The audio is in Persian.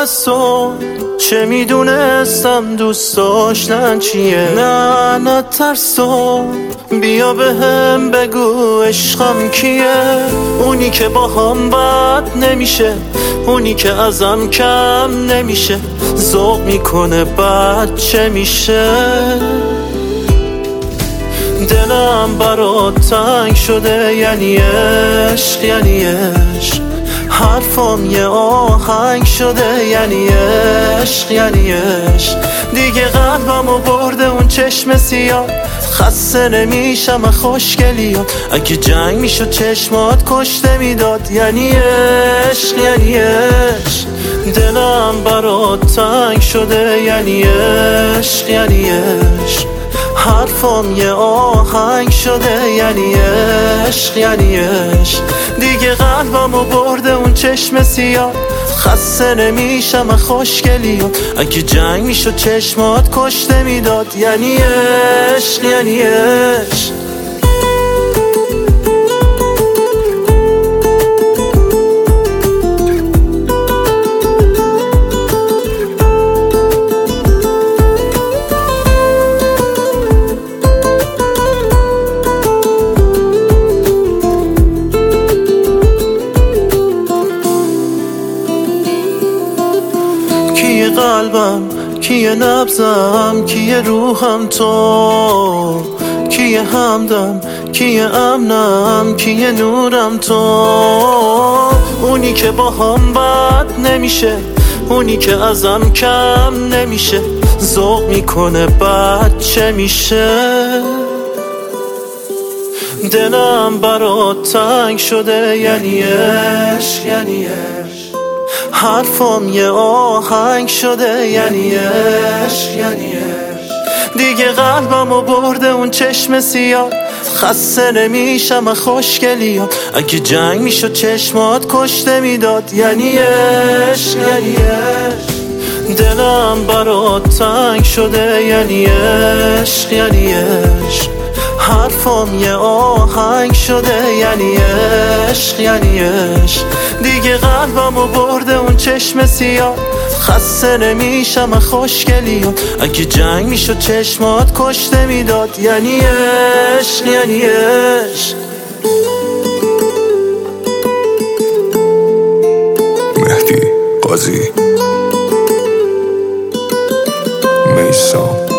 از تو چه میدونستم دوست داشتن چیه. نه ترس تو، بیا به هم بگو عشقم کیه. اونی که با هم بد نمیشه، اونی که ازم کم نمیشه، ذوق میکنه بعد چه میشه. دلم برات تنگ شده، یعنی عشق یعنی عشق. حرفم یه آهنگ شده، یعنی عشق یعنی عشق. دیگه قلبمو برده اون چشم سیاه، خسته نمیشم خوشگلیات. اگه جنگ میشد چشمات کشته میداد، یعنی عشق یعنی عشق. دلم برات تنگ شده، یعنی عشق یعنی عشق. حرفم یه آهنگ شده، یعنی عشق یعنی عشق. دیگه قلبمو برده اون چشم سیاه، خسته نمیشم خوشگلیات. اگه جنگ میشد چشمات کشته میداد، یعنی عشق یعنی عشق. کیه قلبم، کیه نبضم، کیه روحم تو. کیه همدم، کیه امنم، کیه نورم تو. اونی که با هم بد نمیشه، اونی که ازم کم نمیشه، ذوق میکنه بعد چه میشه. دلم برات تنگ شده، یعنی عشق یعنی عشق. حرفم یه آهنگ شده، یعنی عشق یعنی عشق. دیگه قلبمو برده اون چشم سیاه، خسته نمیشم خوشگلیات. اگه جنگ میشد چشمات کشته میداد، یعنی عشق یعنی عشق. دلم برات تنگ شده، یعنی عشق یعنی عشق. حرفم یه آهنگ شده، یعنی عشق یعنی عشق. دیگه قلبمو برده اون چشم سیاه، خسته نمیشم خوشگلیات. اگه جنگ میشد چشمات کشته میداد، یعنی عشق یعنی عشق. مهدی قاضی میسام